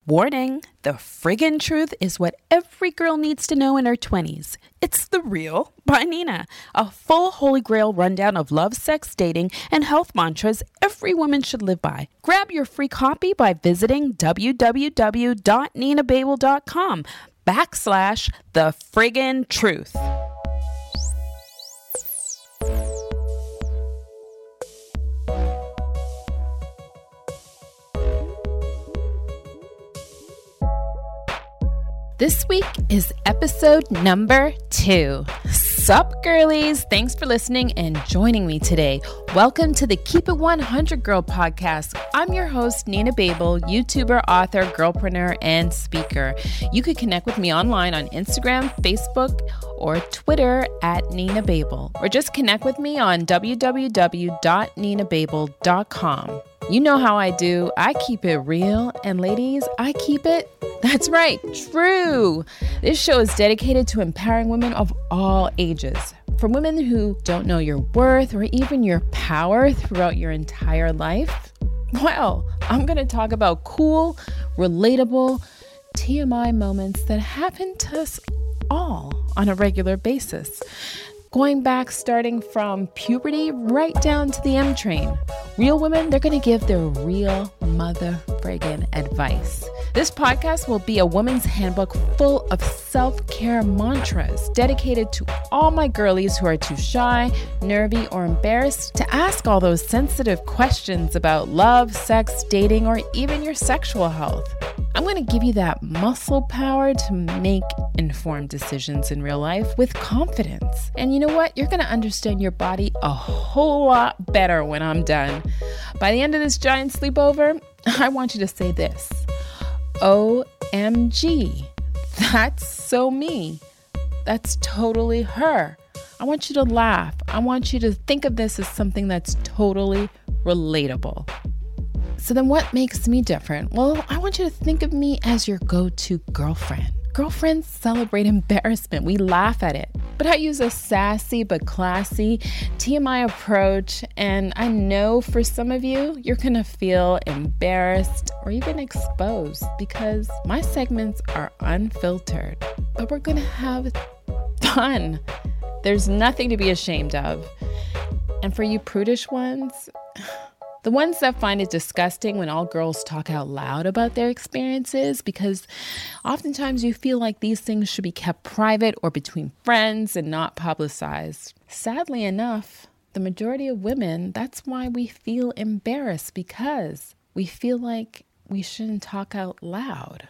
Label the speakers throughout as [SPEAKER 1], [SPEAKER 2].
[SPEAKER 1] Warning, the friggin' truth is what every girl needs to know in her 20s. It's The Real by Nina, a full holy grail rundown of love, sex, dating, and health mantras every woman should live by. Grab your free copy by visiting www.ninababel.com/the friggin' truth. This week is episode number 2. Sup, girlies? Thanks for listening and joining me today. Welcome to the Keep It 100 Girl podcast. I'm your host, Nina Babel, YouTuber, author, girlpreneur, and speaker. You can connect with me online on Instagram, Facebook, or Twitter at Nina Babel, or just connect with me on www.ninababel.com. You know how I do. I keep it real, and ladies, I keep it, that's right, true. This show is dedicated to empowering women of all ages. From women who don't know your worth or even your power throughout your entire life. Well, I'm going to talk about cool, relatable TMI moments that happen to us all on a regular basis. Going back, starting from puberty right down to the M train. Real women, they're going to give their real mother friggin' advice. This podcast will be a woman's handbook full of self-care mantras dedicated to all my girlies who are too shy, nervy, or embarrassed to ask all those sensitive questions about love, sex, dating, or even your sexual health. I'm going to give you that muscle power to make informed decisions in real life with confidence. And you know what? You're going to understand your body a whole lot better when I'm done. By the end of this giant sleepover, I want you to say this. OMG. That's so me. That's totally her. I want you to laugh. I want you to think of this as something that's totally relatable. So then what makes me different? Well, I want you to think of me as your go-to girlfriend. Girlfriends celebrate embarrassment. We laugh at it. But I use a sassy but classy TMI approach. And I know for some of you, you're going to feel embarrassed or even exposed because my segments are unfiltered. But we're going to have fun. There's nothing to be ashamed of. And for you prudish ones, the ones that find it disgusting when all girls talk out loud about their experiences, because oftentimes you feel like these things should be kept private or between friends and not publicized. Sadly enough, the majority of women, that's why we feel embarrassed, because we feel like we shouldn't talk out loud.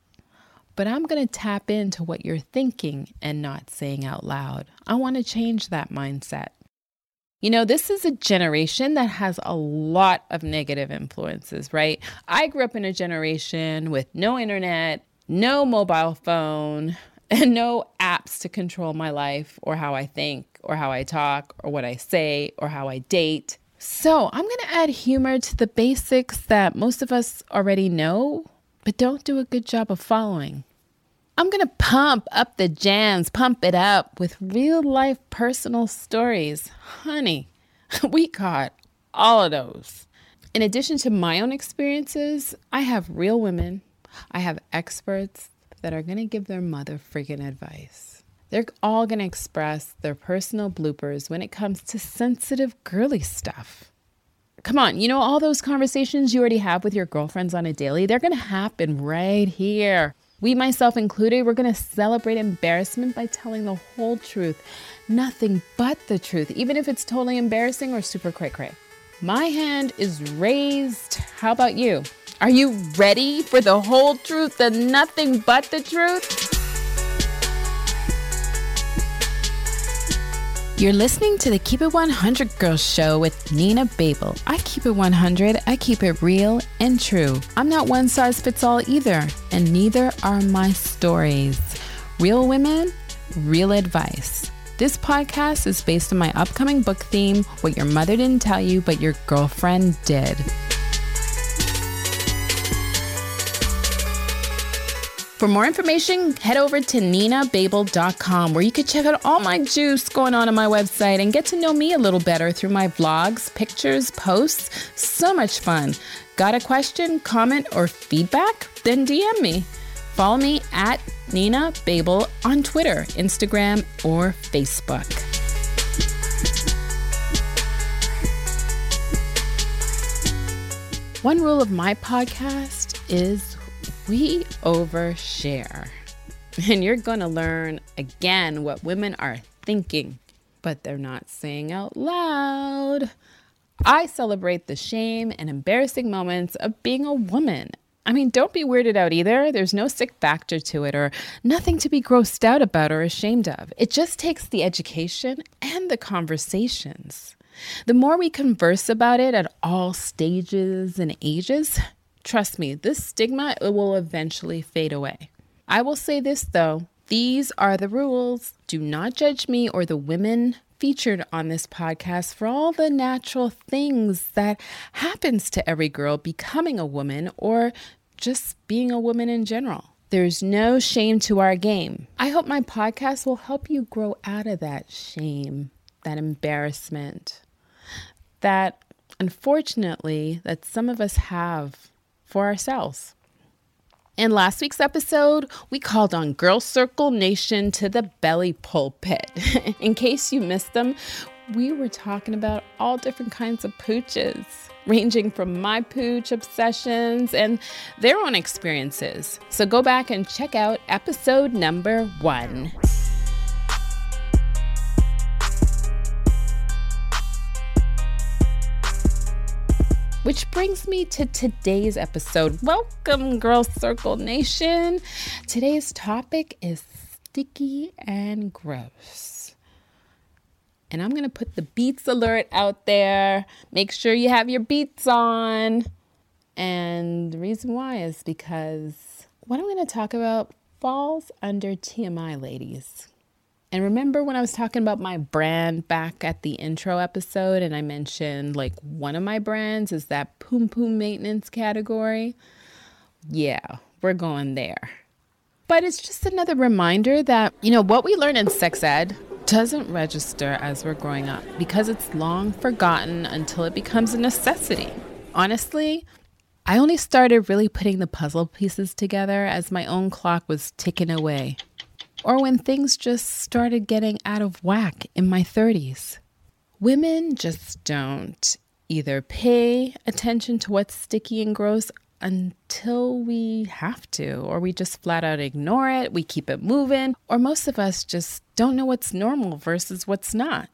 [SPEAKER 1] But I'm going to tap into what you're thinking and not saying out loud. I want to change that mindset. You know, this is a generation that has a lot of negative influences, right? I grew up in a generation with no internet, no mobile phone, and no apps to control my life or how I think or how I talk or what I say or how I date. So I'm going to add humor to the basics that most of us already know, but don't do a good job of following. I'm going to pump up the jams, pump it up with real life personal stories. Honey, we caught all of those. In addition to my own experiences, I have real women. I have experts that are going to give their mother freaking advice. They're all going to express their personal bloopers when it comes to sensitive girly stuff. Come on, you know, all those conversations you already have with your girlfriends on a daily, they're going to happen right here. We, myself included, we're going to celebrate embarrassment by telling the whole truth. Nothing but the truth, even if it's totally embarrassing or super cray-cray. My hand is raised. How about you? Are you ready for the whole truth and nothing but the truth? You're listening to the Keep It 100 Girls Show with Nina Babel. I keep it 100, I keep it real and true. I'm not one size fits all either, and neither are my stories. Real women, real advice. This podcast is based on my upcoming book theme, What Your Mother Didn't Tell You But Your Girlfriend Did. For more information, head over to ninababel.com where you can check out all my juice going on my website and get to know me a little better through my vlogs, pictures, posts. So much fun. Got a question, comment, or feedback? Then DM me. Follow me at Nina Babel on Twitter, Instagram, or Facebook. One rule of my podcast is we overshare. And you're going to learn again what women are thinking, but they're not saying out loud. I celebrate the shame and embarrassing moments of being a woman. I mean, don't be weirded out either. There's no sick factor to it or nothing to be grossed out about or ashamed of. It just takes the education and the conversations. The more we converse about it at all stages and ages, trust me, this stigma will eventually fade away. I will say this though, these are the rules. Do not judge me or the women featured on this podcast for all the natural things that happens to every girl becoming a woman or just being a woman in general. There's no shame to our game. I hope my podcast will help you grow out of that shame, that embarrassment, that unfortunately that some of us have for ourselves. In last week's episode, we called on Girl Circle Nation to the belly pulpit. In case you missed them, we were talking about all different kinds of pooches, ranging from my pooch obsessions and their own experiences. So go back and check out episode number 1. Which brings me to today's episode. Welcome, Girl Circle Nation. Today's topic is sticky and gross. And I'm going to put the beats alert out there. Make sure you have your beats on. And the reason why is because what I'm going to talk about falls under TMI, ladies. And remember when I was talking about my brand back at the intro episode and I mentioned like one of my brands is that Poom Poom maintenance category? Yeah, we're going there. But it's just another reminder that, what we learn in sex ed doesn't register as we're growing up because it's long forgotten until it becomes a necessity. Honestly, I only started really putting the puzzle pieces together as my own clock was ticking away. Or when things just started getting out of whack in my 30s. Women just don't either pay attention to what's sticky and gross until we have to, or we just flat out ignore it, we keep it moving, or most of us just don't know what's normal versus what's not.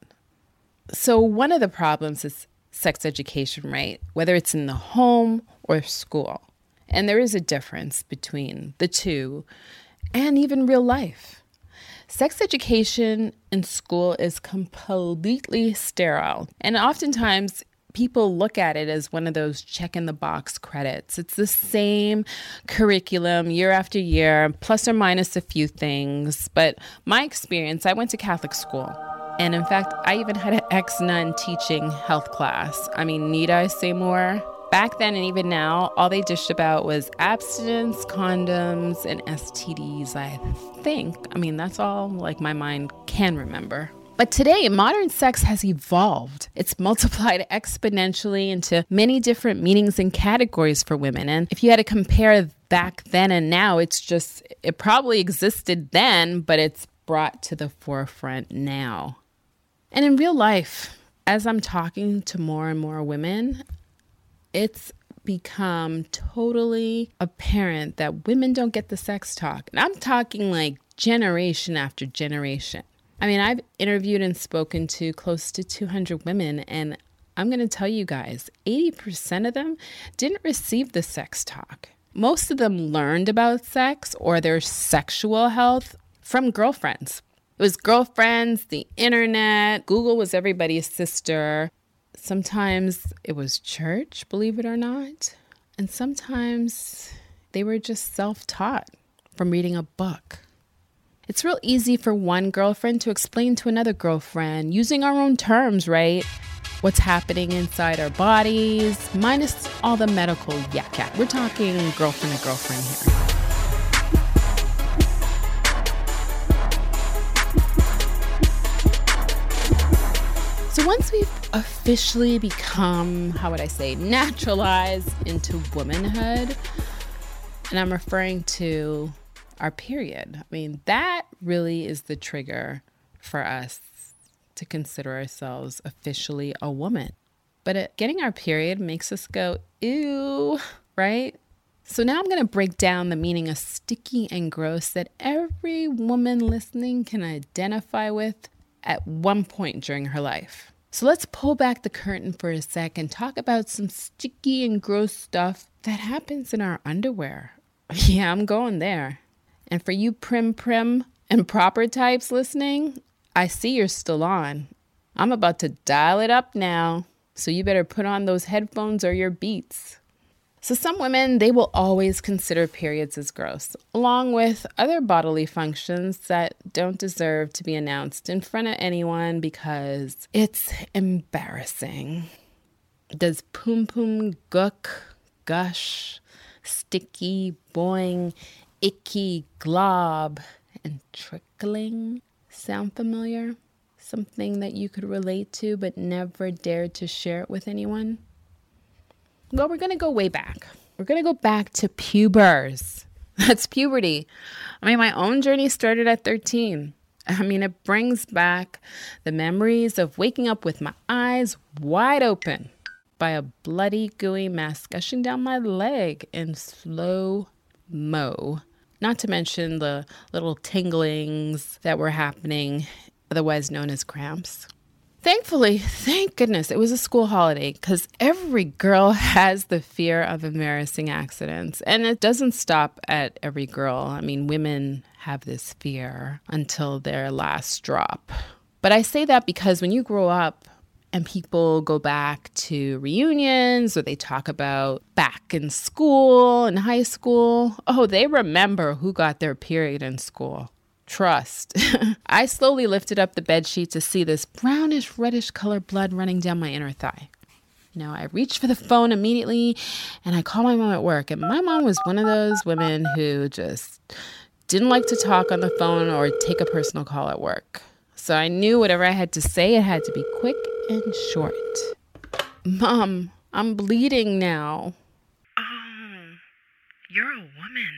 [SPEAKER 1] So one of the problems is sex education, right? Whether it's in the home or school. And there is a difference between the two and even real life. Sex education in school is completely sterile. And oftentimes people look at it as one of those check in the box credits. It's the same curriculum year after year, plus or minus a few things. But my experience, I went to Catholic school. And in fact, I even had an ex-nun teaching health class. I mean, need I say more? Back then and even now, all they dished about was abstinence, condoms, and STDs, I think. I mean, that's all like my mind can remember. But today, modern sex has evolved. It's multiplied exponentially into many different meanings and categories for women. And if you had to compare back then and now, it probably existed then, but it's brought to the forefront now. And in real life, as I'm talking to more and more women, it's become totally apparent that women don't get the sex talk. And I'm talking like generation after generation. I mean, I've interviewed and spoken to close to 200 women, and I'm going to tell you guys, 80% of them didn't receive the sex talk. Most of them learned about sex or their sexual health from girlfriends. It was girlfriends, the internet, Google was everybody's sister. Sometimes it was church, believe it or not. And sometimes they were just self-taught from reading a book. It's real easy for one girlfriend to explain to another girlfriend using our own terms, right? What's happening inside our bodies, minus all the medical yak. We're talking girlfriend to girlfriend here. So once we've officially become, naturalized into womanhood, and I'm referring to our period. I mean, that really is the trigger for us to consider ourselves officially a woman. But getting our period makes us go, ew, right? So now I'm going to break down the meaning of sticky and gross that every woman listening can identify with at one point during her life. So let's pull back the curtain for a sec and talk about some sticky and gross stuff that happens in our underwear. Yeah, I'm going there. And for you prim and proper types listening, I see you're still on. I'm about to dial it up now, so you better put on those headphones or your Beats. So some women, they will always consider periods as gross, along with other bodily functions that don't deserve to be announced in front of anyone because it's embarrassing. Does poom poom, gook, gush, sticky, boing, icky, glob, and trickling sound familiar? Something that you could relate to but never dared to share it with anyone? Well, we're going to go way back. We're going to go back to pubers. That's puberty. I mean, my own journey started at 13. I mean, it brings back the memories of waking up with my eyes wide open by a bloody, gooey mess gushing down my leg in slow-mo. Not to mention the little tinglings that were happening, otherwise known as cramps. Thankfully, thank goodness, it was a school holiday because every girl has the fear of embarrassing accidents. And it doesn't stop at every girl. I mean, women have this fear until their last drop. But I say that because when you grow up and people go back to reunions or they talk about back in school, in high school, they remember who got their period in school. Trust. I slowly lifted up the bedsheet to see this brownish, reddish color blood running down my inner thigh. I reached for the phone immediately and I called my mom at work. And my mom was one of those women who just didn't like to talk on the phone or take a personal call at work. So I knew whatever I had to say, it had to be quick and short. Mom, I'm bleeding now.
[SPEAKER 2] Oh, you're a woman.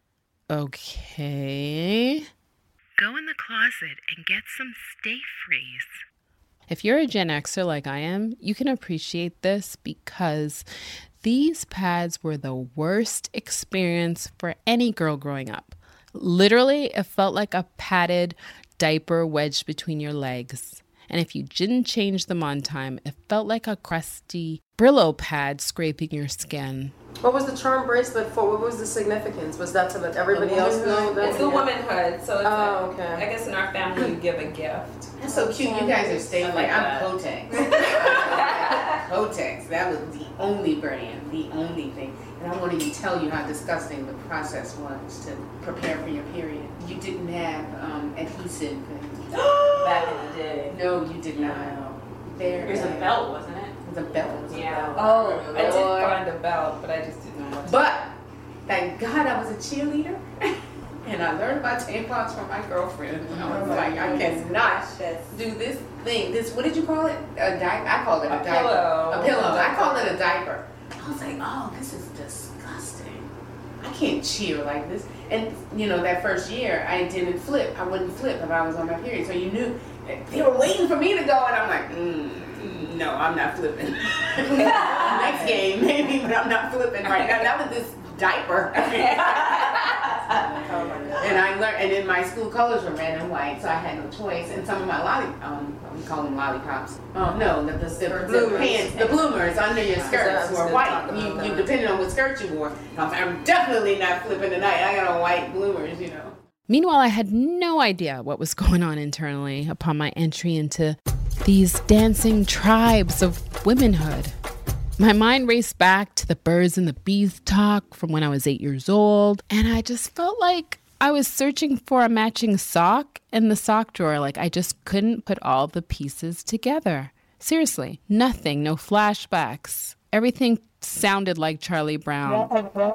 [SPEAKER 1] Okay.
[SPEAKER 2] Go in the closet and get some Stay Freeze.
[SPEAKER 1] If you're a Gen Xer like I am, you can appreciate this because these pads were the worst experience for any girl growing up. Literally, it felt like a padded diaper wedged between your legs. And if you didn't change them on time, it felt like a crusty Brillo pad scraping your skin.
[SPEAKER 3] What was the charm bracelet for? What was the significance? Was that to let everybody else know?
[SPEAKER 4] It's the womanhood, so it's
[SPEAKER 3] okay.
[SPEAKER 4] I guess in our family you give a gift.
[SPEAKER 5] That's so cute. You guys are staying like I'm Kotex. Kotex. That was the only brand, the only thing. And I won't even tell you how disgusting the process was to prepare for your period. You didn't have adhesive.
[SPEAKER 4] Back in the day.
[SPEAKER 5] No, you did not.
[SPEAKER 4] It was a belt, wasn't it?
[SPEAKER 5] It was a belt.
[SPEAKER 4] Yeah.
[SPEAKER 3] Oh,
[SPEAKER 4] I did find a belt, but I just didn't know what to
[SPEAKER 5] But thank God I was a cheerleader. And I learned about tampons from my girlfriend. And I was like, I cannot do this thing. What did you call it? A diaper? I called it a diaper.
[SPEAKER 4] Pillow.
[SPEAKER 5] A pillow. I called it a diaper. I was like, oh, this is disgusting. I can't cheer like this. And, that first year, I didn't flip. I wouldn't flip if I was on my period. So you knew they were waiting for me to go. And I'm like, no, I'm not flipping. Next game, maybe, but I'm not flipping right now. That was this diaper. And I learned, and then my school colors were red and white, so I had no choice. And some of my we call them lollipops. No, the pants, the bloomers under your skirts were white. You depended on what skirt you wore. I'm definitely not flipping tonight. I got on white bloomers,
[SPEAKER 1] Meanwhile, I had no idea what was going on internally upon my entry into these dancing tribes of womanhood. My mind raced back to the birds and the bees talk from when I was 8 years old, and I just felt like I was searching for a matching sock in the sock drawer. Like I just couldn't put all the pieces together. Seriously, nothing, no flashbacks. Everything sounded like Charlie Brown.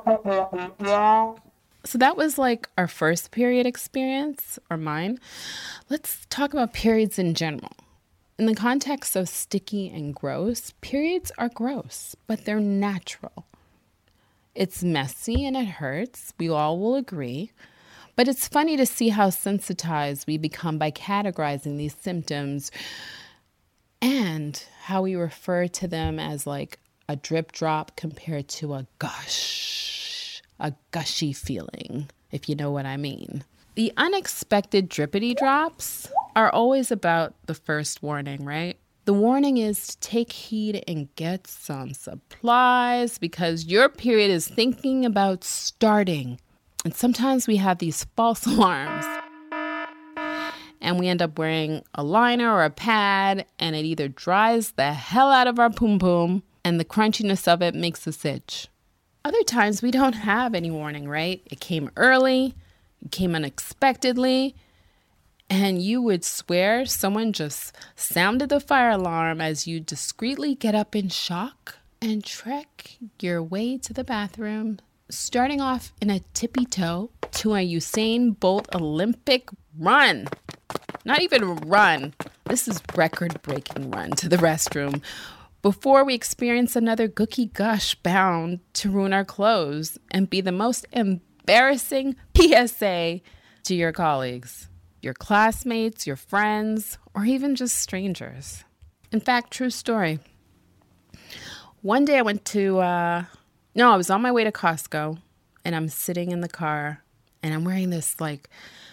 [SPEAKER 1] So that was like our first period experience, or mine. Let's talk about periods in general. In the context of sticky and gross, periods are gross, but they're natural. It's messy and it hurts. We all will agree. But it's funny to see how sensitized we become by categorizing these symptoms and how we refer to them as like a drip drop compared to a gush, a gushy feeling, if you know what I mean. The unexpected drippity drops are always about the first warning, right? The warning is to take heed and get some supplies because your period is thinking about starting. And sometimes we have these false alarms and we end up wearing a liner or a pad and it either dries the hell out of our pum pum and the crunchiness of it makes us itch. Other times we don't have any warning, right? It came early, it came unexpectedly, and you would swear someone just sounded the fire alarm as you discreetly get up in shock and trek your way to the bathroom, starting off in a tippy toe to a Usain Bolt Olympic run. Not even run. This is record-breaking run to the restroom before we experience another gookie gush bound to ruin our clothes and be the most embarrassing PSA to your colleagues, your classmates, your friends, or even just strangers. In fact, true story. One day I went to, I was on my way to Costco and I'm sitting in the car and I'm wearing this like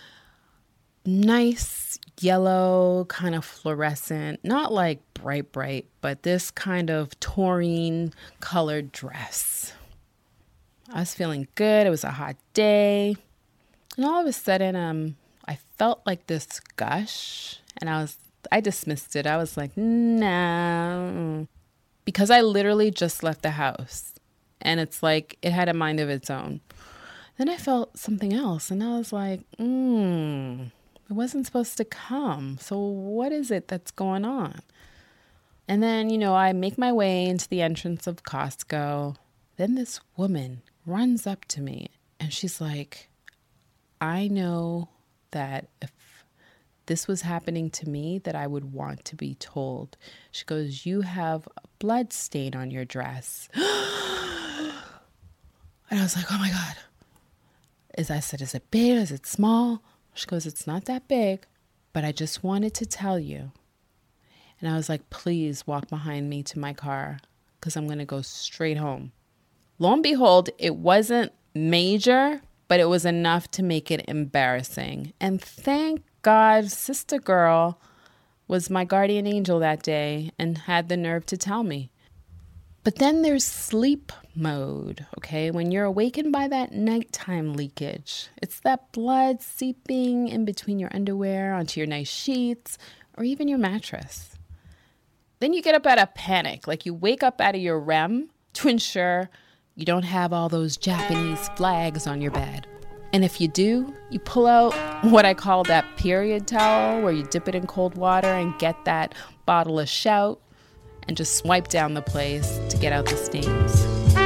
[SPEAKER 1] nice yellow kind of fluorescent, not like bright, but this kind of taurine colored dress. I was feeling good. It was a hot day. And all of a sudden, I felt like this gush and I dismissed it. I was like, no, because I literally just left the house and it's like it had a mind of its own. Then I felt something else and I was like, it wasn't supposed to come. So what is it that's going on? And then, I make my way into the entrance of Costco. Then this woman runs up to me and she's like, I know that if this was happening to me, that I would want to be told. She goes, you have a blood stain on your dress. And I was like, oh my God. I said, is it big? Is it small? She goes, it's not that big, but I just wanted to tell you. And I was like, please walk behind me to my car because I'm going to go straight home. Lo and behold, it wasn't major, but it was enough to make it embarrassing. And thank God, sister girl was my guardian angel that day and had the nerve to tell me. But then there's sleep mode, okay? When you're awakened by that nighttime leakage, it's that blood seeping in between your underwear onto your nice sheets or even your mattress. Then you get up out of panic, like you wake up out of your REM to ensure you don't have all those Japanese flags on your bed. And if you do, you pull out what I call that period towel where you dip it in cold water and get that bottle of Shout and just wipe down the place to get out the stains.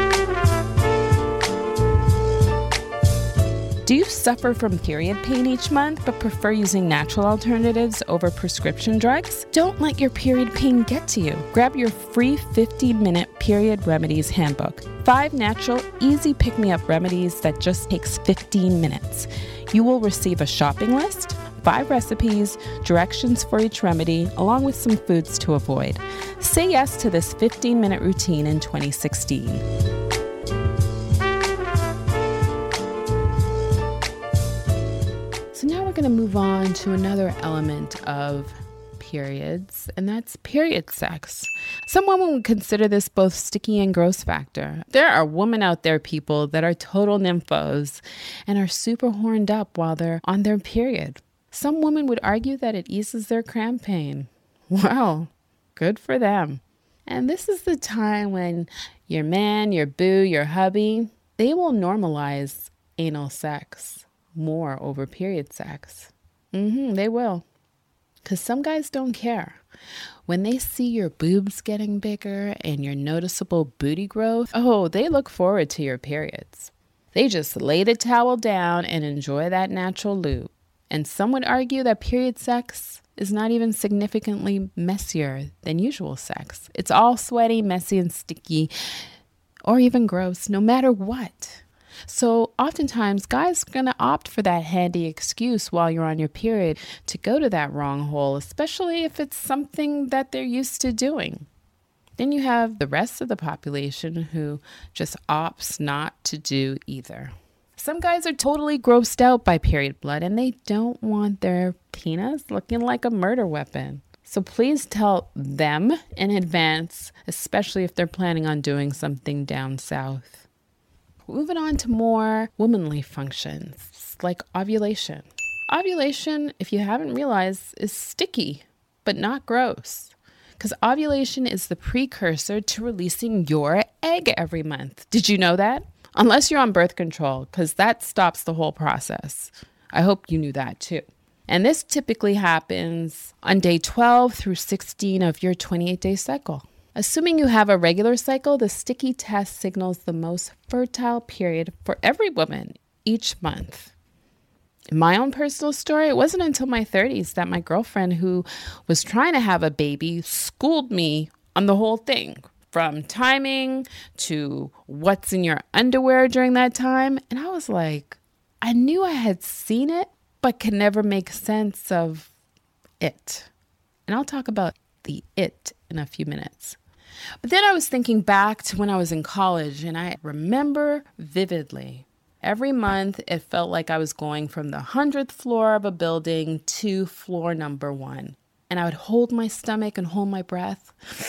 [SPEAKER 1] Do you suffer from period pain each month but prefer using natural alternatives over prescription drugs? Don't let your period pain get to you. Grab your free 15-minute period remedies handbook. 5 natural, easy pick-me-up remedies that just takes 15 minutes. You will receive a shopping list, 5 recipes, directions for each remedy, along with some foods to avoid. Say yes to this 15-minute routine in 2016. So now we're going to move on to another element of periods, and that's period sex. Some women would consider this both sticky and gross factor. There are women out there, people, that are total nymphos and are super horned up while they're on their period. Some women would argue that it eases their cramp pain. Well, good for them. And this is the time when your man, your boo, your hubby, they will normalize anal sex more over period sex. They will. Because some guys don't care. When they see your boobs getting bigger and your noticeable booty growth, they look forward to your periods. They just lay the towel down and enjoy that natural lube. And some would argue that period sex is not even significantly messier than usual sex. It's all sweaty, messy, and sticky, or even gross, no matter what. So oftentimes, guys are going to opt for that handy excuse while you're on your period to go to that wrong hole, especially if it's something that they're used to doing. Then you have the rest of the population who just opts not to do either. Some guys are totally grossed out by period blood and they don't want their penis looking like a murder weapon. So please tell them in advance, especially if they're planning on doing something down south. Moving on to more womanly functions like ovulation. Ovulation, if you haven't realized, is sticky, but not gross. Because ovulation is the precursor to releasing your egg every month. Did you know that? Unless you're on birth control, because that stops the whole process. I hope you knew that too. And this typically happens on day 12 through 16 of your 28-day cycle. Assuming you have a regular cycle, the sticky test signals the most fertile period for every woman each month. In my own personal story, it wasn't until my 30s that my girlfriend who was trying to have a baby schooled me on the whole thing, from timing to what's in your underwear during that time. And I was like, I knew I had seen it, but could never make sense of it. And I'll talk about the it in a few minutes. But then I was thinking back to when I was in college, and I remember vividly. Every month, it felt like I was going from the 100th floor of a building to floor number 1. And I would hold my stomach and hold my breath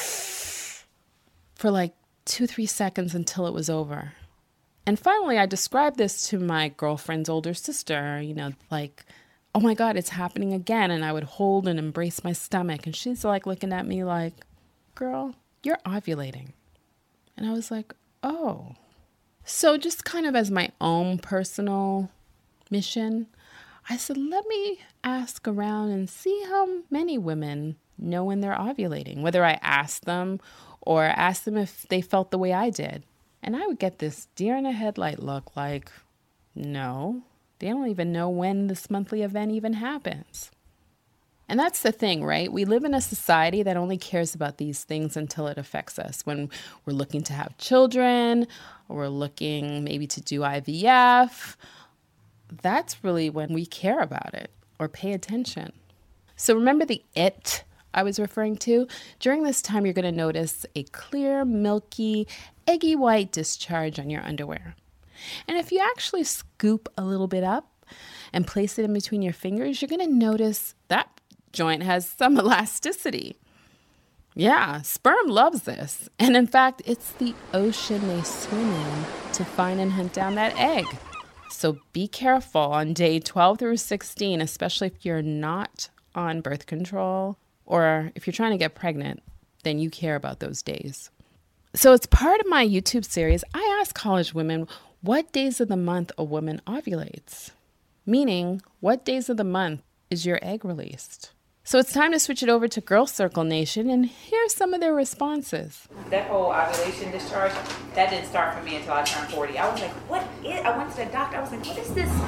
[SPEAKER 1] for like 2-3 seconds until it was over. And finally, I described this to my girlfriend's older sister, like, oh my God, it's happening again. And I would hold and embrace my stomach. And she's like looking at me like, girl, you're ovulating. And I was like, oh. So just kind of as my own personal mission, I said, let me ask around and see how many women know when they're ovulating, whether I asked them or asked them if they felt the way I did. And I would get this deer in a headlight look like, no, they don't even know when this monthly event even happens. And that's the thing, right? We live in a society that only cares about these things until it affects us. When we're looking to have children, or we're looking maybe to do IVF, that's really when we care about it or pay attention. So remember the it I was referring to? During this time, you're going to notice a clear, milky, eggy white discharge on your underwear. And if you actually scoop a little bit up and place it in between your fingers, you're going to notice that joint has some elasticity. Yeah, sperm loves this. And in fact, it's the ocean they swim in to find and hunt down that egg. So be careful on day 12 through 16, especially if you're not on birth control or if you're trying to get pregnant, then you care about those days. So as part of my YouTube series, I ask college women what days of the month a woman ovulates, meaning what days of the month is your egg released. So it's time to switch it over to Girl Circle Nation, and here's some of their responses.
[SPEAKER 4] That whole ovulation discharge, that didn't start for me until I turned 40. I was like, what is, I went to the doctor, I was like, what is this,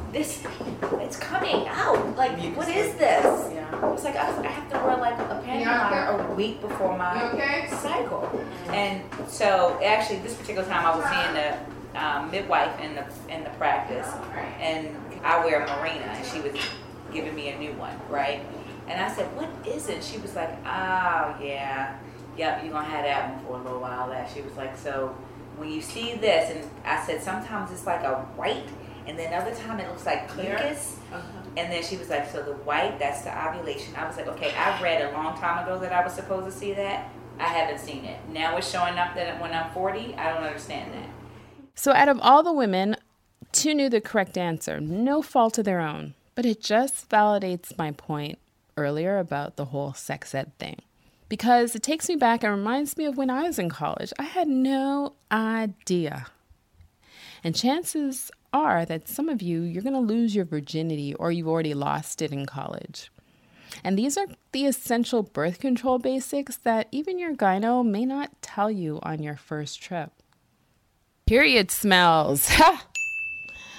[SPEAKER 4] it's coming out, like, what is this? Yeah. It's like, I have to wear like a panty liner a week before my cycle. And so, actually, this particular time I was seeing the midwife in the practice, and I wear a Marina, and she was giving me a new one, right? And I said, what is it? She was like, oh, yeah. Yep, you're going to have that one for a little while. She was like, so when you see this, and I said, sometimes it's like a white, and then other time it looks like mucus. And then she was like, so the white, that's the ovulation. I was like, okay, I read a long time ago that I was supposed to see that. I haven't seen it. Now it's showing up that when I'm 40, I don't understand that.
[SPEAKER 1] So out of all the women, 2 knew the correct answer. No fault of their own. But it just validates my point earlier about the whole sex ed thing, because it takes me back and reminds me of when I was in college. I had no idea. And chances are that some of you're going to lose your virginity or you've already lost it in college. And these are the essential birth control basics that even your gyno may not tell you on your first trip. Period smells.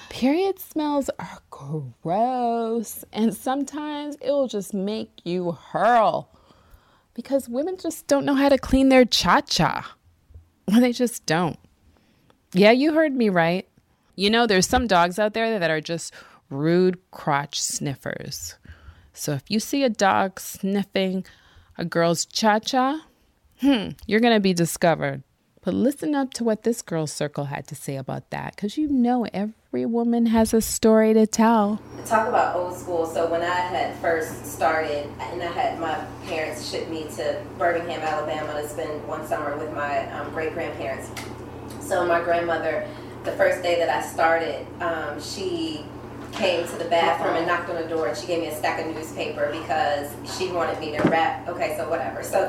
[SPEAKER 1] Period smells are gross, and sometimes it'll just make you hurl because women just don't know how to clean their cha-cha. They just don't. Yeah, you heard me right. You know, there's some dogs out there that are just rude crotch sniffers. So if you see a dog sniffing a girl's cha-cha, you're going to be discovered. But listen up to what this girl's circle had to say about that, because you know every woman has a story to tell.
[SPEAKER 6] Talk about old school. So when I had first started, and I had my parents ship me to Birmingham, Alabama to spend one summer with my great-grandparents. So my grandmother, the first day that I started, she came to the bathroom and knocked on the door, and she gave me a stack of newspaper because she wanted me to wrap. Okay, so whatever. So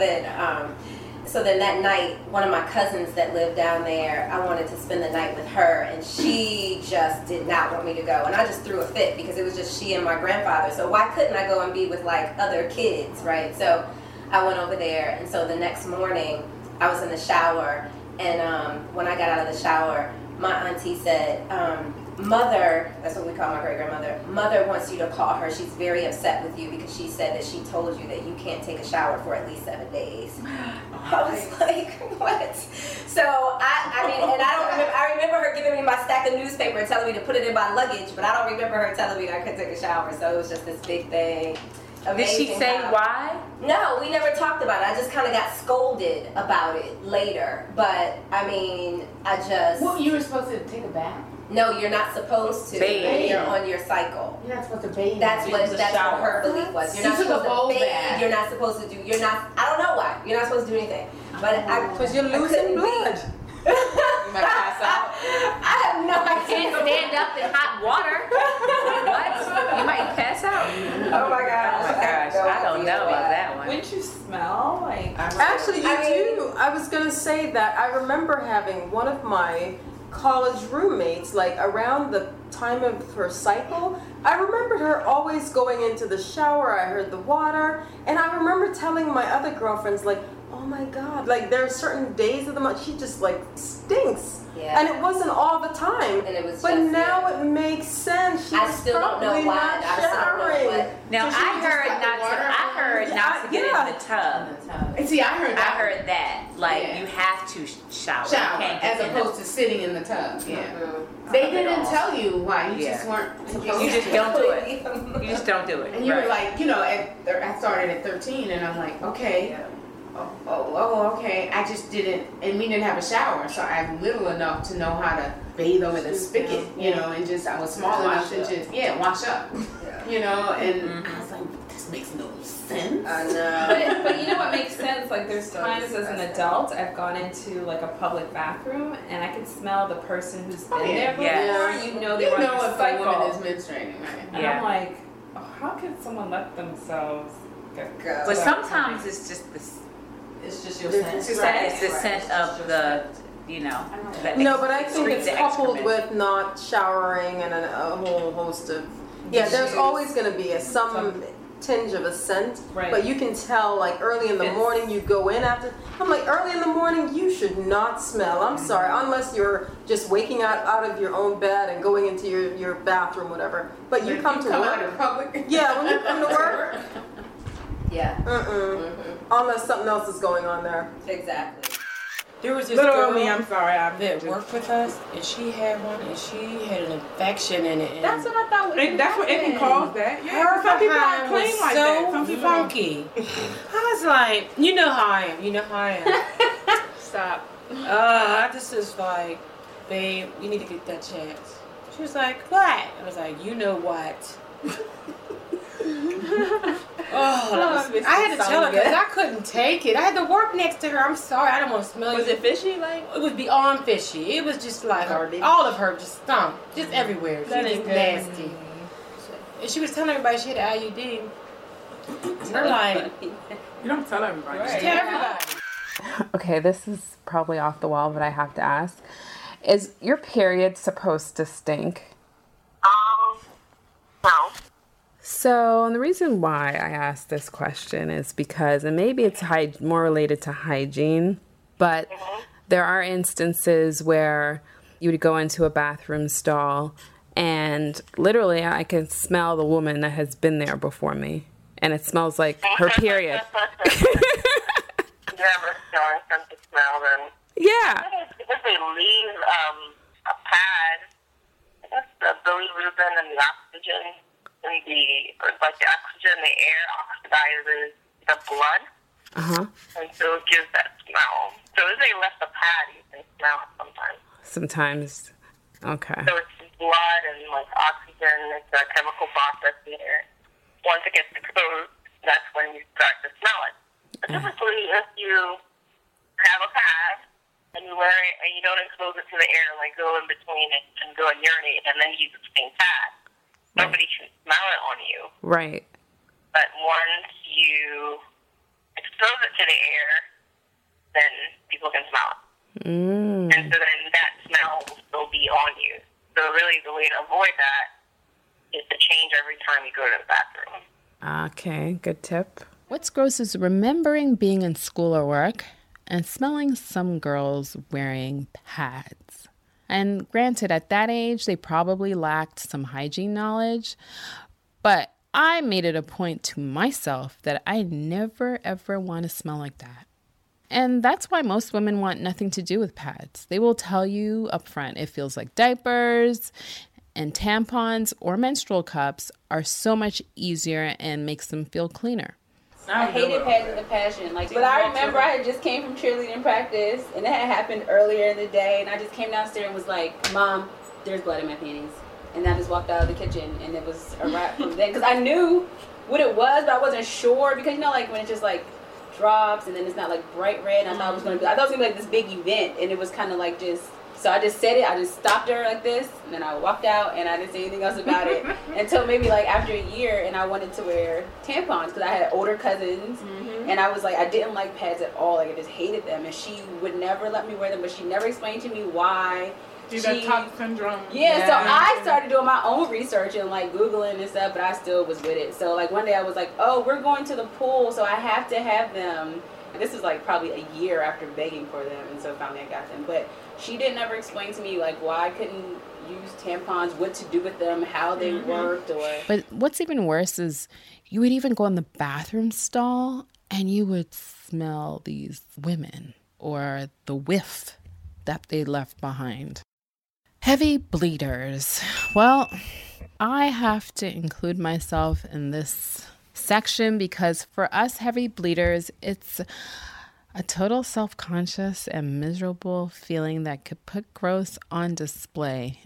[SPEAKER 6] then that night, one of my cousins that lived down there, I wanted to spend the night with her, and she just did not want me to go. And I just threw a fit because it was just she and my grandfather. So why couldn't I go and be with like other kids, right? So I went over there, and so the next morning I was in the shower, and when I got out of the shower, my auntie said, Mother, that's what we call my great-grandmother, Mother wants you to call her. She's very upset with you because she said that she told you that you can't take a shower for at least 7 days. I was like, what? So, I mean, and I remember her giving me my stack of newspaper and telling me to put it in my luggage, but I don't remember her telling me I could take a shower. So it was just this big thing.
[SPEAKER 4] Did she say why?
[SPEAKER 6] No, we never talked about it. I just kind of got scolded about it later. But, I mean,
[SPEAKER 5] Well, you were supposed to take a bath?
[SPEAKER 6] No, you're not supposed to when you're on your cycle.
[SPEAKER 5] You're not supposed to bathe.
[SPEAKER 6] That's what her belief was. You're not supposed to bathe.
[SPEAKER 5] Bath.
[SPEAKER 6] You're not supposed to do. You're not. I don't know why. You're not supposed to do anything. But
[SPEAKER 3] because you're losing blood.
[SPEAKER 5] You might pass out.
[SPEAKER 6] I have no idea.
[SPEAKER 4] Can't stand up in hot water. What? You might pass out.
[SPEAKER 6] Oh my gosh.
[SPEAKER 4] Oh my gosh. I don't know about that one.
[SPEAKER 7] Wouldn't you smell like?
[SPEAKER 3] Actually, you do. I was going to say that I remember having one of my college roommates, like around the time of her cycle, I remembered her always going into the shower. I heard the water, and I remember telling my other girlfriends, like, oh my God, like there are certain days of the month she just like stinks.
[SPEAKER 6] Yeah.
[SPEAKER 3] And it wasn't all the time.
[SPEAKER 6] And it was
[SPEAKER 3] but
[SPEAKER 6] just,
[SPEAKER 3] now it makes sense. She
[SPEAKER 6] I
[SPEAKER 3] was
[SPEAKER 6] still don't know
[SPEAKER 3] probably
[SPEAKER 6] why.
[SPEAKER 3] not
[SPEAKER 6] I still don't know
[SPEAKER 3] showering.
[SPEAKER 6] what.
[SPEAKER 4] Now
[SPEAKER 5] So she
[SPEAKER 4] I
[SPEAKER 5] would just
[SPEAKER 4] heard
[SPEAKER 5] cut the
[SPEAKER 4] not to.
[SPEAKER 5] water
[SPEAKER 4] I heard not to get in the tub.
[SPEAKER 5] And see, I heard that.
[SPEAKER 4] I heard that. Like
[SPEAKER 5] Yeah.
[SPEAKER 4] you have to shower. You
[SPEAKER 5] Shower
[SPEAKER 4] can't
[SPEAKER 5] as
[SPEAKER 4] get in
[SPEAKER 5] opposed to sitting in the tub. Yeah.
[SPEAKER 6] Mm-hmm.
[SPEAKER 5] They didn't tell you why. You just
[SPEAKER 4] Yeah.
[SPEAKER 5] weren't supposed
[SPEAKER 4] You
[SPEAKER 5] to.
[SPEAKER 4] just don't do it. You just don't do it.
[SPEAKER 5] And you
[SPEAKER 4] Right.
[SPEAKER 5] were like, I started at 13, and I'm like, okay.
[SPEAKER 6] Yeah.
[SPEAKER 5] Okay. I just didn't, and we didn't have a shower, so I'm little enough to know how to bathe over the spigot, and just, I was small enough to just, wash up, and I was like, this makes no sense.
[SPEAKER 6] I know.
[SPEAKER 7] But you know what makes sense? Like there's times as an adult I've gone into like a public bathroom and I can smell the person who's been there before.
[SPEAKER 4] Yes.
[SPEAKER 7] You know they
[SPEAKER 5] You
[SPEAKER 7] were
[SPEAKER 5] know
[SPEAKER 7] on
[SPEAKER 5] if
[SPEAKER 7] their
[SPEAKER 5] a woman
[SPEAKER 7] cycle.
[SPEAKER 5] is menstruating, right?
[SPEAKER 7] And
[SPEAKER 4] Yeah.
[SPEAKER 7] I'm like, how could someone let themselves go?
[SPEAKER 4] But sometimes it's just the
[SPEAKER 3] It's just your
[SPEAKER 5] It's
[SPEAKER 3] sense.
[SPEAKER 4] it's the scent of the that
[SPEAKER 3] No, but I think
[SPEAKER 4] excretes
[SPEAKER 3] it's
[SPEAKER 4] the
[SPEAKER 3] coupled
[SPEAKER 4] excrement.
[SPEAKER 3] with not showering and a whole host of there's
[SPEAKER 7] Issues.
[SPEAKER 3] always going to be some tinge of a scent,
[SPEAKER 7] Right.
[SPEAKER 3] but you can tell like early in the
[SPEAKER 7] Yes.
[SPEAKER 3] morning you go in after. I'm like, early in the morning you should not smell. I'm sorry, unless you're just waking out of your own bed and going into your bathroom, whatever. But you come to
[SPEAKER 5] out
[SPEAKER 3] work.
[SPEAKER 5] in public.
[SPEAKER 3] Yeah, when you come to work.
[SPEAKER 6] Yeah.
[SPEAKER 3] Unless something else is going on there.
[SPEAKER 6] Exactly.
[SPEAKER 8] There was this
[SPEAKER 9] Little
[SPEAKER 8] girl
[SPEAKER 9] me, I'm sorry,
[SPEAKER 8] that worked with us, and she had one, and she had an infection in it. And
[SPEAKER 7] That's what I thought.
[SPEAKER 9] That's what it can cause that. Yeah,
[SPEAKER 8] her
[SPEAKER 9] some people
[SPEAKER 8] behind
[SPEAKER 9] aren't clean
[SPEAKER 8] was
[SPEAKER 9] like
[SPEAKER 8] so
[SPEAKER 9] that. Some people
[SPEAKER 8] funky. I was like, you know how I am. You know how I am.
[SPEAKER 7] Stop.
[SPEAKER 8] I just was like, babe, you need to get that checked. She was like, what? I was like, you know what? I had to tell her because I couldn't take it. I had to work next to her. I'm sorry, I don't want to smell
[SPEAKER 7] Was
[SPEAKER 8] you.
[SPEAKER 7] it fishy? Like
[SPEAKER 8] It was beyond fishy. It was just like all of her just stunk, just everywhere. She
[SPEAKER 7] That
[SPEAKER 8] was
[SPEAKER 7] ain't good.
[SPEAKER 8] nasty. And she was telling everybody she had an IUD. And I'm like,
[SPEAKER 9] You don't tell everybody.
[SPEAKER 8] just tell everybody.
[SPEAKER 1] Okay, this is probably off the wall, but I have to ask. Is your period supposed to stink?
[SPEAKER 10] No.
[SPEAKER 1] So, and the reason why I asked this question is because, and maybe it's more related to hygiene, but there are instances where you would go into a bathroom stall
[SPEAKER 10] And literally, I can smell the woman that has been there before me. And it smells like her period.
[SPEAKER 11] Never smelling something smell them.
[SPEAKER 10] Yeah.
[SPEAKER 11] If they leave a pad, that's the bilirubin and the oxygen in the oxygen in the air oxidizes the blood. And so it gives that smell. So if they left a pad, you can smell it sometimes.
[SPEAKER 10] Sometimes. Okay.
[SPEAKER 11] So it's blood and like oxygen, it's a chemical process there. Once it gets exposed, that's when you start to smell it. But typically, if you have a pad and you wear it and you don't expose it to the air, like go in between it and go and urinate and then use the same pad, nobody can smell it on you.
[SPEAKER 10] Right.
[SPEAKER 11] But once you expose it to the air, then people can smell it. And so then that smell will still be on you. So really the way to avoid that is to change every time you go to the bathroom.
[SPEAKER 10] Okay, good tip.
[SPEAKER 1] What's gross is remembering being in school or work and smelling some girls wearing pads. And granted, at that age, they probably lacked some hygiene knowledge, but I made it a point to myself that I never, ever want to smell like that. And that's why most women want nothing to do with pads. They will tell you up front it feels like diapers, and tampons or menstrual cups are so much easier and makes them feel cleaner.
[SPEAKER 4] I hated pads with a passion. But I remember I had just came from cheerleading practice, and it had happened earlier in the day, and I just came downstairs and was like, Mom, there's blood in my panties. And I just walked out of the kitchen, and it was a wrap from then. Because I knew what it was, but I wasn't sure. Because, when it just, drops, and then it's not, bright red, and I thought it was going to be, this big event, and it was kind of so I just said it, I just stopped her like this, and then I walked out, and I didn't say anything else about it until maybe after a year, and I wanted to wear tampons because I had older cousins, and I was I didn't like pads at all, I just hated them, and she would never let me wear them, but she never explained to me why.
[SPEAKER 9] Top syndrome.
[SPEAKER 4] Yeah, so I started doing my own research and Googling and stuff, but I still was with it. So one day I was like, oh, we're going to the pool, so I have to have them. And this was probably a year after begging for them, and so finally I got them. But she didn't ever explain to me why I couldn't use tampons, what to do with them, how they worked, or.
[SPEAKER 1] But what's even worse is you would even go in the bathroom stall and you would smell these women or the whiff that they left behind. Heavy bleeders. Well, I have to include myself in this section because for us heavy bleeders, it's a total self-conscious and miserable feeling that could put growth on display.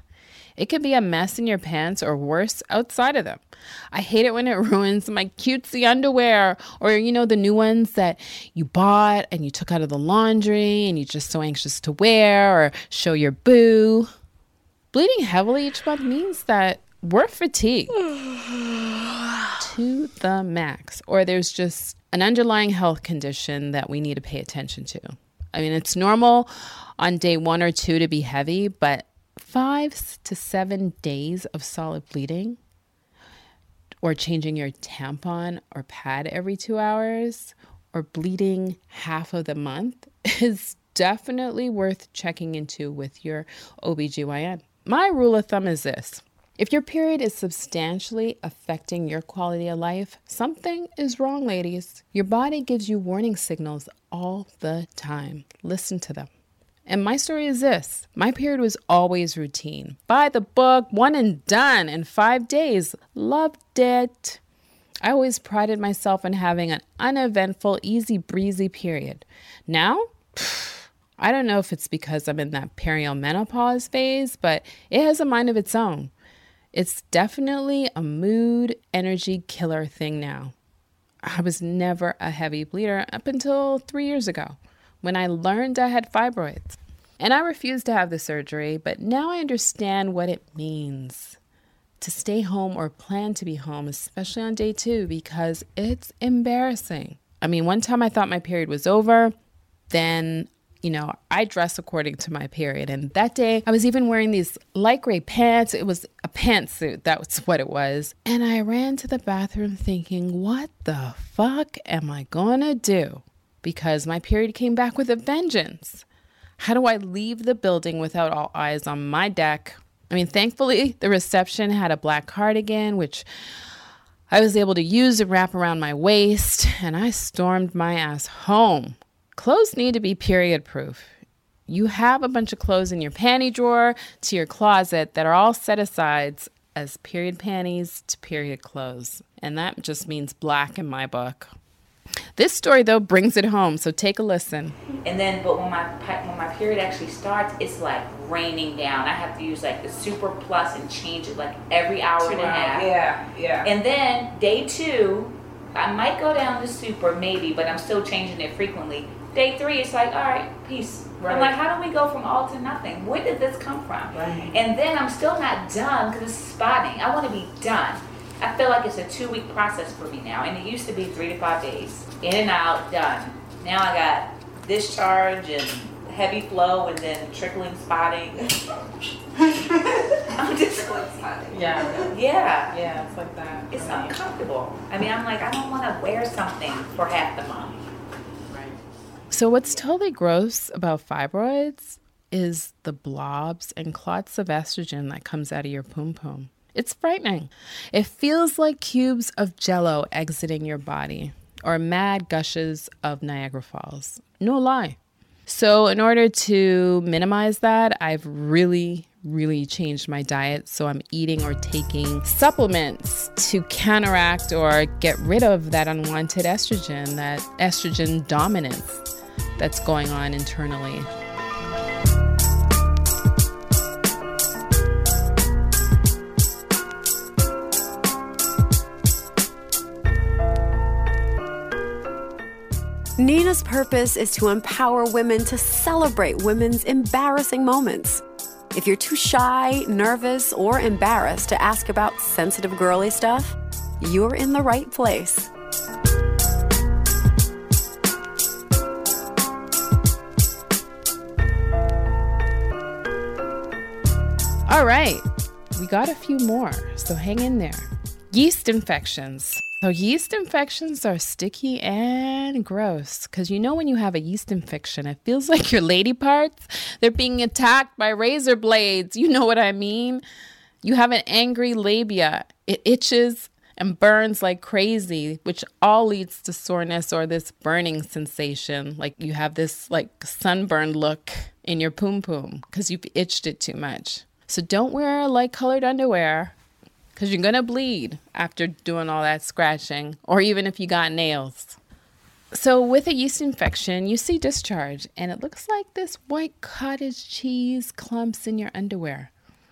[SPEAKER 1] It could be a mess in your pants or worse, outside of them. I hate it when it ruins my cutesy underwear or, the new ones that you bought and you took out of the laundry and you're just so anxious to wear or show your boo. Bleeding heavily each month means that we're fatigued to the max, or there's just an underlying health condition that we need to pay attention to. I mean, it's normal on day 1 or 2 to be heavy, but 5 to 7 days of solid bleeding or changing your tampon or pad every 2 hours or bleeding half of the month is definitely worth checking into with your OBGYN. My rule of thumb is this. If your period is substantially affecting your quality of life, something is wrong, ladies. Your body gives you warning signals all the time. Listen to them. And my story is this. My period was always routine. By the book, 1 and done in 5 days. Loved it. I always prided myself in having an uneventful, easy breezy period. Now, I don't know if it's because I'm in that perimenopause phase, but it has a mind of its own. It's definitely a mood, energy killer thing now. I was never a heavy bleeder up until 3 years ago when I learned I had fibroids. And I refused to have the surgery, but now I understand what it means to stay home or plan to be home, especially on day 2, because it's embarrassing. I mean, one time I thought my period was over, then I dress according to my period. And that day I was even wearing these light gray pants. It was a pantsuit. That's what it was. And I ran to the bathroom thinking, what the fuck am I gonna do? Because my period came back with a vengeance. How do I leave the building without all eyes on my deck? I mean, thankfully, the reception had a black cardigan, which I was able to use and wrap around my waist, and I stormed my ass home. Clothes need to be period proof. You have a bunch of clothes in your panty drawer to your closet that are all set aside as period panties to period clothes. And that just means black in my book. This story, though, brings it home, so take a listen.
[SPEAKER 4] And then, but when my period actually starts, it's like raining down. I have to use like the Super Plus and change it like every hour and a half.
[SPEAKER 7] Yeah.
[SPEAKER 4] And then day 2, I might go down to Super, maybe, but I'm still changing it frequently. Day 3, it's like, all right, peace. Right. I'm like, how do we go from all to nothing? Where did this come from?
[SPEAKER 7] Right.
[SPEAKER 4] And then I'm still not done because it's spotting. I want to be done. I feel like it's a 2-week process for me now, and it used to be 3 to 5 days. In and out, done. Now I got discharge and heavy flow and then trickling spotting. I'm just spotting.
[SPEAKER 7] Yeah, it's like that.
[SPEAKER 4] It's uncomfortable. I mean, I'm like, I don't want to wear something for half the month.
[SPEAKER 1] So what's totally gross about fibroids is the blobs and clots of estrogen that comes out of your pum-pum. It's frightening. It feels like cubes of Jell-O exiting your body or mad gushes of Niagara Falls. No lie. So in order to minimize that, I've really changed my diet. So I'm eating or taking supplements to counteract or get rid of that unwanted estrogen, that estrogen dominance that's going on internally.
[SPEAKER 12] Nina's purpose is to empower women to celebrate women's embarrassing moments. If you're too shy, nervous, or embarrassed to ask about sensitive girly stuff, you're in the right place.
[SPEAKER 1] All right, we got a few more, so hang in there. Yeast infections. So yeast infections are sticky and gross because you know when you have a yeast infection, it feels like your lady parts, they're being attacked by razor blades. You know what I mean? You have an angry labia. It itches and burns like crazy, which all leads to soreness or this burning sensation. Like you have this like sunburned look in your pum-pum because you've itched it too much. So don't wear light-colored underwear because you're going to bleed after doing all that scratching, or even if you got nails. So with a yeast infection, you see discharge, and it looks like this white cottage cheese clumps in your underwear.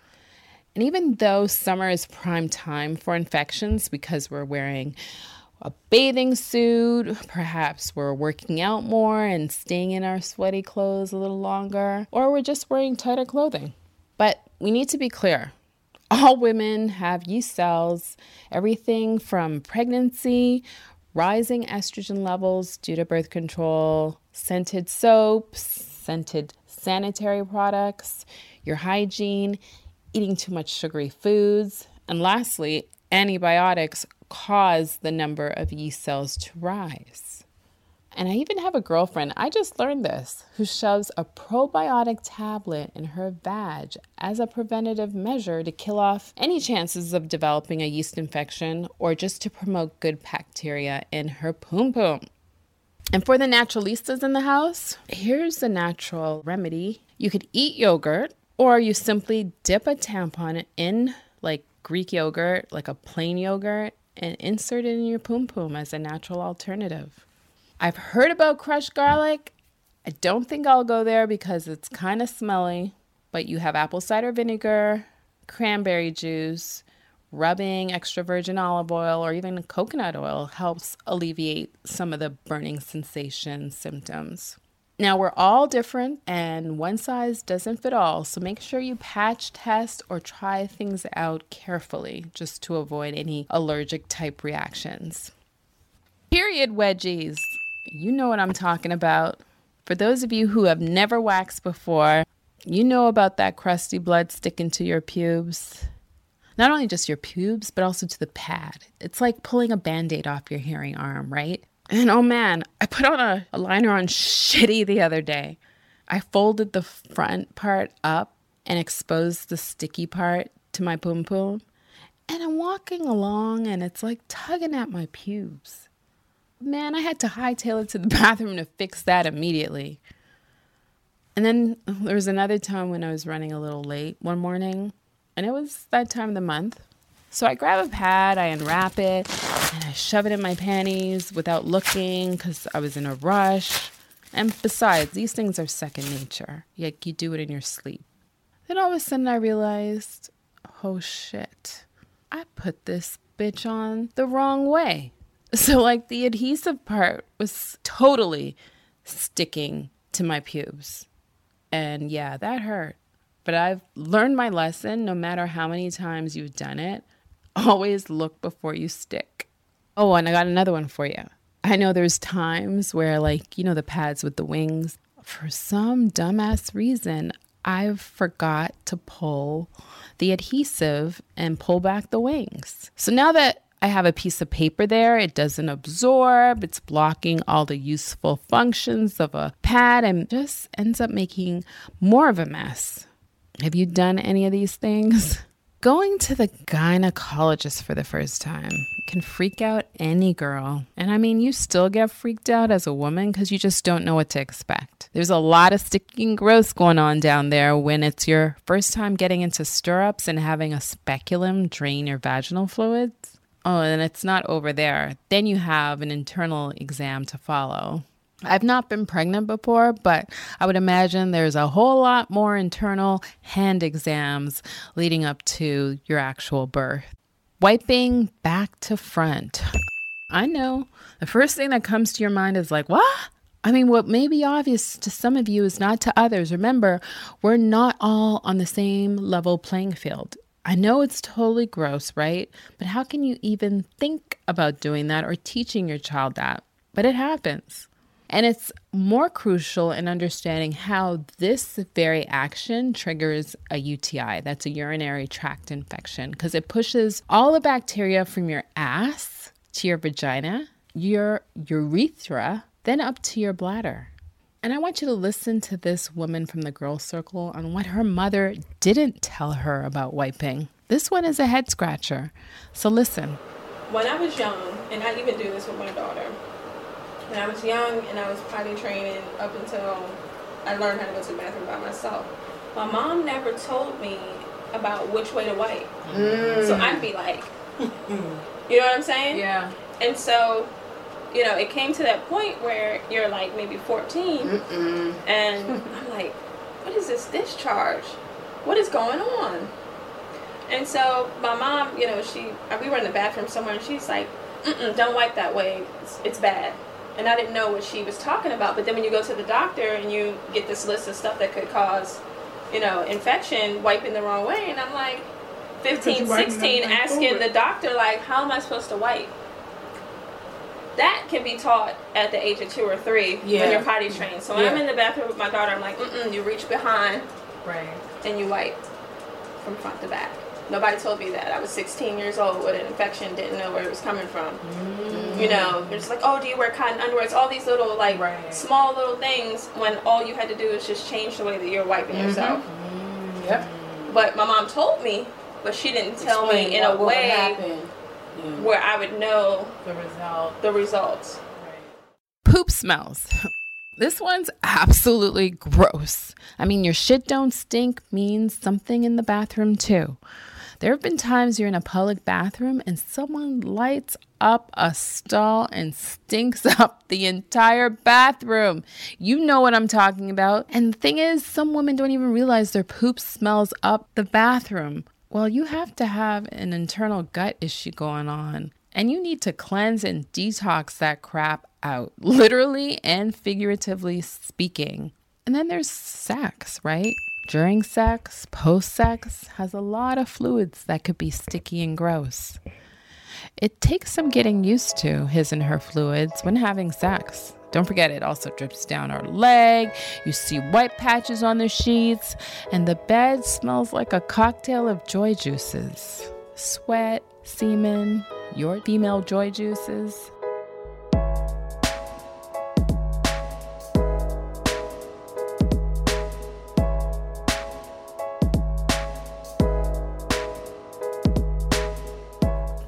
[SPEAKER 1] And even though summer is prime time for infections because we're wearing a bathing suit, perhaps we're working out more and staying in our sweaty clothes a little longer, or we're just wearing tighter clothing. But we need to be clear. All women have yeast cells, everything from pregnancy, rising estrogen levels due to birth control, scented soaps, scented sanitary products, your hygiene, eating too much sugary foods, and lastly, antibiotics cause the number of yeast cells to rise. And I even have a girlfriend, I just learned this, who shoves a probiotic tablet in her vag as a preventative measure to kill off any chances of developing a yeast infection or just to promote good bacteria in her pum-pum. And for the naturalistas in the house, here's the natural remedy. You could eat yogurt, or you simply dip a tampon in like Greek yogurt, like a plain yogurt, and insert it in your pum-pum as a natural alternative. I've heard about crushed garlic. I don't think I'll go there because it's kind of smelly, but you have apple cider vinegar, cranberry juice, rubbing extra virgin olive oil, or even coconut oil helps alleviate some of the burning sensation symptoms. Now, we're all different and one size doesn't fit all, so make sure you patch test or try things out carefully just to avoid any allergic type reactions. Period wedgies. You know what I'm talking about. For those of you who have never waxed before, you know about that crusty blood sticking to your pubes. Not only just your pubes, but also to the pad. It's like pulling a Band-Aid off your hairy arm, right? And oh man, I put on a liner on shitty the other day. I folded the front part up and expose the sticky part to my poom poom. And I'm walking along and it's like tugging at my pubes. Man, I had to hightail it to the bathroom to fix that immediately. And then there was another time when I was running a little late one morning, and it was that time of the month. So I grab a pad, I unwrap it, and I shove it in my panties without looking because I was in a rush. And besides, these things are second nature. Like, you do it in your sleep. Then all of a sudden I realized, oh shit, I put this bitch on the wrong way. So like the adhesive part was totally sticking to my pubes. And yeah, that hurt. But I've learned my lesson. No matter how many times you've done it, always look before you stick. Oh, and I got another one for you. I know there's times where, like, you know, the pads with the wings, for some dumbass reason, I forgot to pull the adhesive and pull back the wings. So now that I have a piece of paper there, it doesn't absorb, it's blocking all the useful functions of a pad and just ends up making more of a mess. Have you done any of these things? Going to the gynecologist for the first time can freak out any girl. And I mean, you still get freaked out as a woman because you just don't know what to expect. There's a lot of sticking growth going on down there when it's your first time getting into stirrups and having a speculum drain your vaginal fluids. Oh, and it's not over there. Then you have an internal exam to follow. I've not been pregnant before, but I would imagine there's a whole lot more internal hand exams leading up to your actual birth. Wiping back to front. I know. The first thing that comes to your mind is like, what? I mean, what may be obvious to some of you is not to others. Remember, we're not all on the same level playing field. I know it's totally gross, right? But how can you even think about doing that or teaching your child that? But it happens. And it's more crucial in understanding how this very action triggers a UTI. That's a urinary tract infection, because it pushes all the bacteria from your ass to your vagina, your urethra, then up to your bladder. And I want you to listen to this woman from the Girl Circle on what her mother didn't tell her about wiping. This one is a head scratcher. So listen.
[SPEAKER 13] When I was young, and I even do this with my daughter, when I was young and I was potty training up until I learned how to go to the bathroom by myself, my mom never told me about which way to wipe. So I'd be like, you know what I'm saying?
[SPEAKER 8] Yeah.
[SPEAKER 13] And so, you know, it came to that point where you're like maybe 14 and I'm like, what is this discharge? What is going on? And so my mom, you know, we were in the bathroom somewhere and she's like, don't wipe that way. It's bad. And I didn't know what she was talking about. But then when you go to the doctor and you get this list of stuff that could cause, you know, infection, wiping the wrong way. And I'm like 15, 16, asking the doctor, like, how am I supposed to wipe? That can be taught at the age of 2 or 3 when you're potty trained. So when I'm in the bathroom with my daughter, I'm like, you reach behind and you wipe from front to back. Nobody told me that. I was 16 years old with an infection, didn't know where it was coming from. You know, they're just like, oh, do you wear cotton underwear? It's all these little, like, small little things when all you had to do is just change the way that you're wiping yourself.
[SPEAKER 8] Yep.
[SPEAKER 13] But my mom told me, but she didn't tell me in a way where I would know the results.
[SPEAKER 1] Poop smells. This one's absolutely gross. I mean, your shit don't stink means something in the bathroom too. There have been times you're in a public bathroom and someone lights up a stall and stinks up the entire bathroom. You know what I'm talking about. And the thing is, some women don't even realize their poop smells up the bathroom. Well, you have to have an internal gut issue going on. And you need to cleanse and detox that crap out, literally and figuratively speaking. And then there's sex, right? During sex, post-sex, has a lot of fluids that could be sticky and gross. It takes some getting used to his and her fluids when having sex. Don't forget, it also drips down our leg. You see white patches on the sheets, and the bed smells like a cocktail of joy juices. Sweat, semen, your female joy juices.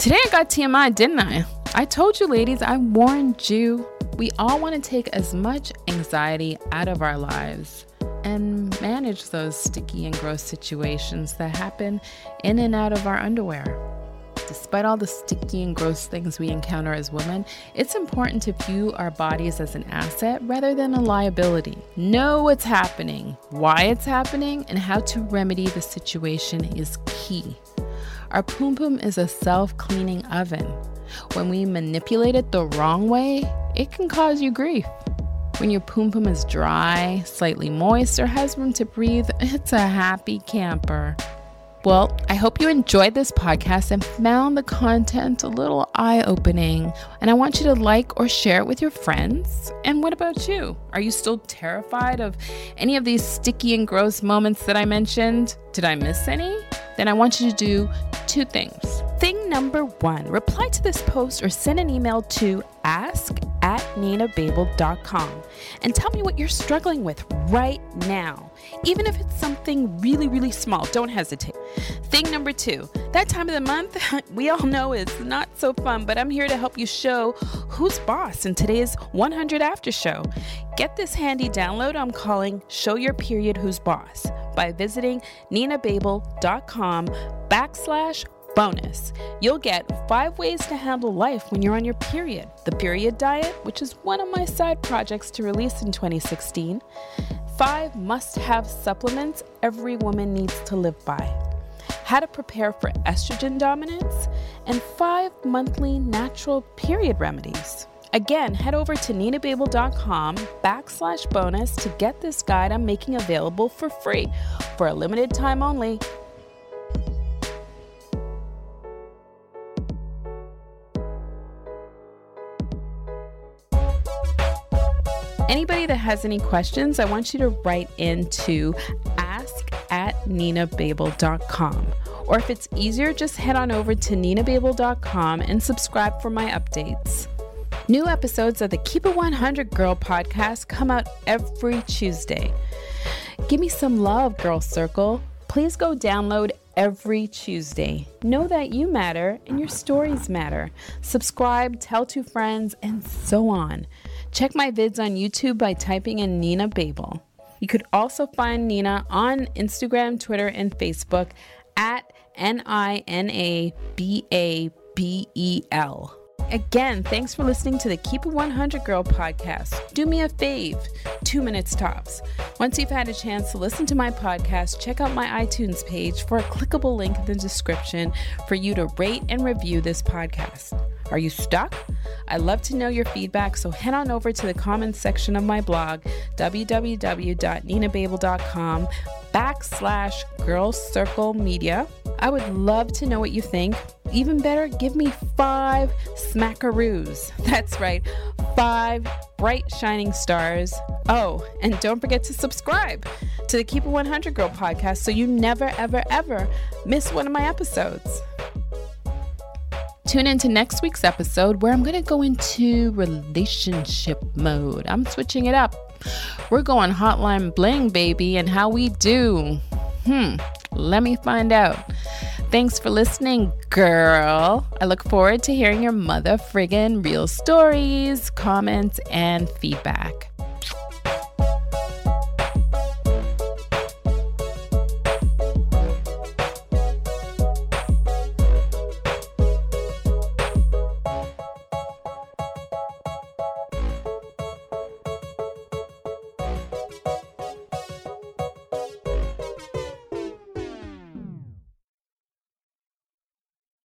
[SPEAKER 1] Today I got TMI, didn't I? I told you, ladies, I warned you. We all want to take as much anxiety out of our lives and manage those sticky and gross situations that happen in and out of our underwear. Despite all the sticky and gross things we encounter as women, it's important to view our bodies as an asset rather than a liability. Know what's happening, why it's happening, and how to remedy the situation is key. Our poom-poom is a self-cleaning oven. When we manipulate it the wrong way, it can cause you grief. When your poom-poom is dry, slightly moist, or has room to breathe, it's a happy camper. Well, I hope you enjoyed this podcast and found the content a little eye-opening. And I want you to like or share it with your friends. And what about you? Are you still terrified of any of these sticky and gross moments that I mentioned? Did I miss any? Then I want you to do 2 things. Thing number 1, reply to this post or send an email to ask@ninababel.com and tell me what you're struggling with right now. Even if it's something really, really small, don't hesitate. Thing number 2, that time of the month we all know is not so fun, but I'm here to help you show who's boss in today's 100 After Show. Get this handy download I'm calling Show Your Period Who's Boss by visiting ninababel.com/bonus. You'll get 5 ways to handle life when you're on your period. The period diet, which is one of my side projects to release in 2016. 5 must-have supplements every woman needs to live by. How to prepare for estrogen dominance, and 5 monthly natural period remedies. Again, head over to ninababel.com/bonus to get this guide I'm making available for free for a limited time only. Anybody that has any questions, I want you to write into ask@ninababel.com. Or if it's easier, just head on over to ninababel.com and subscribe for my updates. New episodes of the Keep It 100 Girl podcast come out every Tuesday. Give me some love, Girl Circle. Please go download every Tuesday. Know that you matter and your stories matter. Subscribe, tell 2 friends, and so on. Check my vids on YouTube by typing in Nina Babel. You could also find Nina on Instagram, Twitter, and Facebook at NINABABEL. Again, thanks for listening to the Keep It 100 Girl podcast. Do me a fave, 2 minutes tops. Once you've had a chance to listen to my podcast, check out my iTunes page for a clickable link in the description for you to rate and review this podcast. Are you stuck? I'd love to know your feedback, so head on over to the comments section of my blog, www.ninababel.com/girlcirclemedia. I would love to know what you think. Even better, give me 5 smackaroos. That's right, 5 bright shining stars. Oh, and don't forget to subscribe to the Keep It 100 Girl podcast so you never, ever, ever miss one of my episodes. Tune into next week's episode where I'm going to go into relationship mode. I'm switching it up. We're going hotline bling, baby, and how we do. Let me find out. Thanks for listening, girl. I look forward to hearing your mother friggin' real stories, comments, and feedback.